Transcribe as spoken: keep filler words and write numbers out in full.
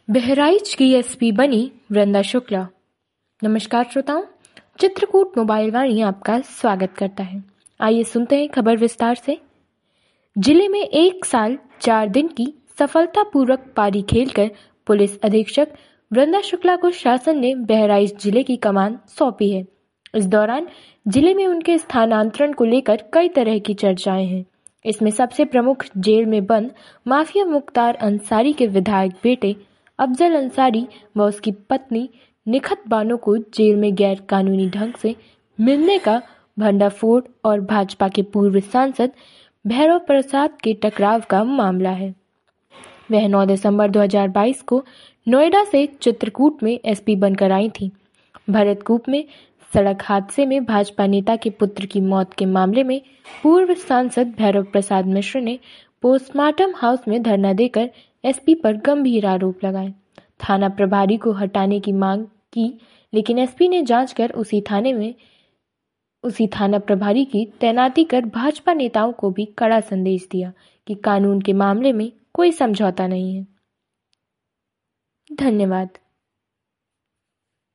बहराइच की एसपी बनी वृंदा शुक्ला। नमस्कार श्रोताओं, चित्रकूट मोबाइल वाणी आपका स्वागत करता है। आइए सुनते हैं खबर विस्तार से। जिले में एक साल चार दिन की सफलतापूर्वक पारी खेलकर पुलिस अधीक्षक वृंदा शुक्ला को शासन ने बहराइच जिले की कमान सौंपी है। इस दौरान जिले में उनके स्थानांतरण को लेकर कई तरह की चर्चाएं हैं। इसमें सबसे प्रमुख जेल में बंद माफिया मुख्तार अंसारी के विधायक बेटे अफजल अंसारी व उसकी पत्नी निखत बानो को जेल में गैर कानूनी ढंग से मिलने का भंडाफोड़ और भाजपा के पूर्व सांसद भैरव प्रसाद के टकराव का मामला है। वह नौ दिसंबर दो हज़ार बाईस को नोएडा से चित्रकूट में एसपी बनकर आई थी। भरतकूप में सड़क हादसे में भाजपा नेता के पुत्र की मौत के मामले में पूर्व सांसद भैरव प्रसाद मिश्र ने पोस्टमार्टम हाउस में धरना देकर एसपी पर गंभीर आरोप लगाए। थाना प्रभारी को हटाने की मांग की, लेकिन एसपी ने जांच कर उसी थाने में उसी थाना प्रभारी की तैनाती कर भाजपा नेताओं को भी कड़ा संदेश दिया कि कानून के मामले में कोई समझौता नहीं है। धन्यवाद।